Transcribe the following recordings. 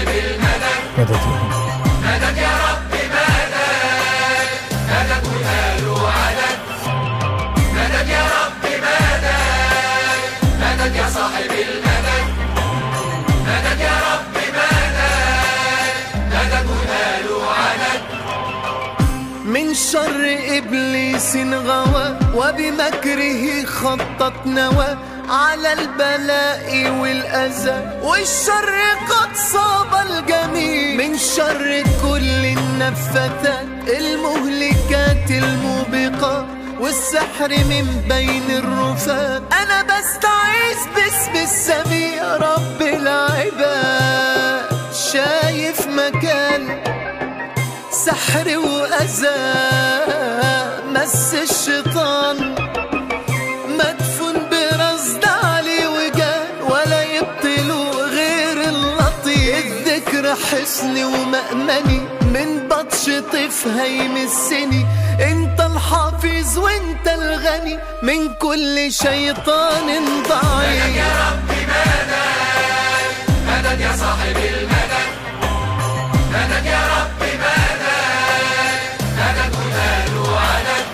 صاحب المدد مدد مدد يا رب مدد مدد وماله عدد مدد يا رب مدد مدد يا صاحب المدد مدد يا رب مدد مدد وماله عدد من شر إبليس غوى وبمكره خطط نوى على البلاء والأذى والشر قد صاب الجميع من شر كل النفثات المهلكات الموبقات والسحر من بين الرفات أنا بستعيذ باسم السميع رب العباد شايف مكان سحر وأذى مس الشيطان مدفون برصد علي وجان ولا يبطلوا غير اللطيف الذكر حصني ومأمني من بطش طيف هيمسني انت الحافظ وانت الغني من كل شيطان ضعيف مدد يا رب مدد مدد يا صاحب المدد مدد يا رب مدد مدد وماله عدد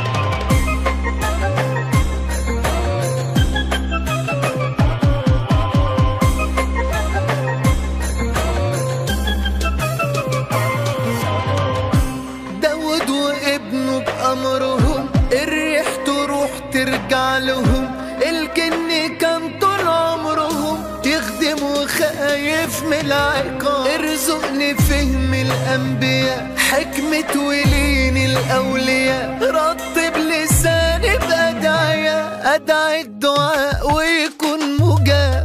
داود وابنه بأمرهم الريح تروح ترجع لهم الجن كان طول عمرهم يخدم وخايف من العقاب ارزقني فهم الأنبياء حكمة ولين الأولياء رطب لساني بأدعية أدعي الدعاء ويكون مجاب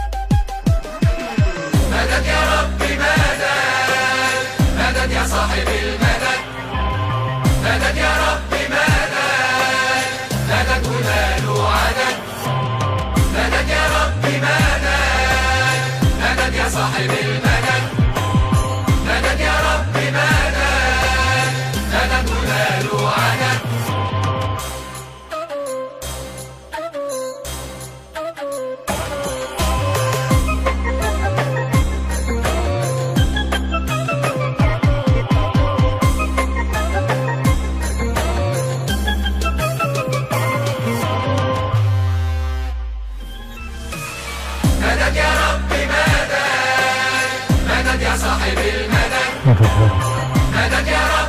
مدد يا رب مدد مدد يا صاحب المدد مدد يا رب مدد مدد وماله عدد مدد يا رب مدد مدد يا صاحب المدد مدد يا رب مدد مدد وماله عدد مدد يا رب مدد مدد يا صاحب المدد مدد مدد يا رب